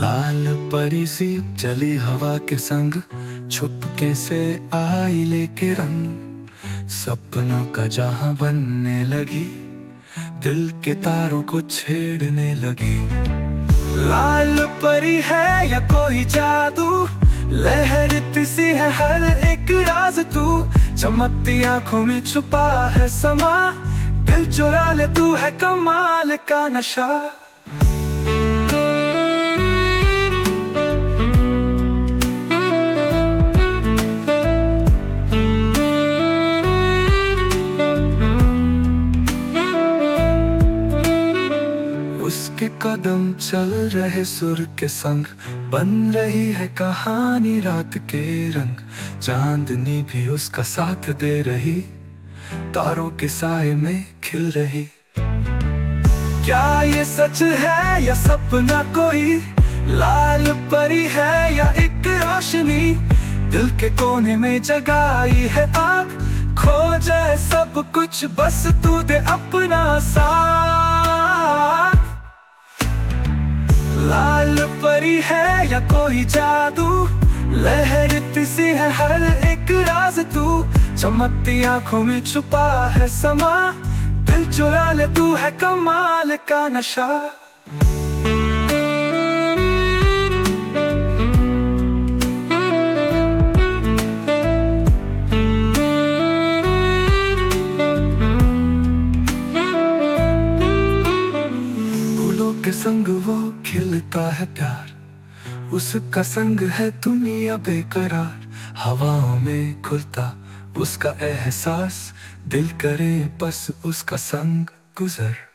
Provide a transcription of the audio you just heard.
लाल परी सी चली हवा के संग, छुपके से आई लेके रंग। सपनों का जहां बनने लगी, दिल के तारों को छेड़ने लगी। लाल परी है या कोई जादू, लहरती सी है हर एक राज तू। चमकती आंखों में छुपा है समा, दिल चुरा ले तू है कमाल का नशा। उसके कदम चल रहे सुर के संग, बन रही है कहानी रात के रंग। चांदनी भी उसका साथ दे रही, तारों के साए में खिल रही। क्या ये सच है या सपना कोई, लाल परी है या एक रोशनी। दिल के कोने में जगाई है आग, खो जाए सब कुछ बस तू दे अपना साथ। लाल परी है या कोई जादू, लहरती सी है हर एक राज तू। चमकती आंखों में छुपा है समा, दिल चुरा ले तू है कमाल का नशा। के संग वो खिलता है प्यार, उसका संग है दुनिया बेकरार। हवाओं में खुलता उसका एहसास, दिल करे बस उसका संग गुजर।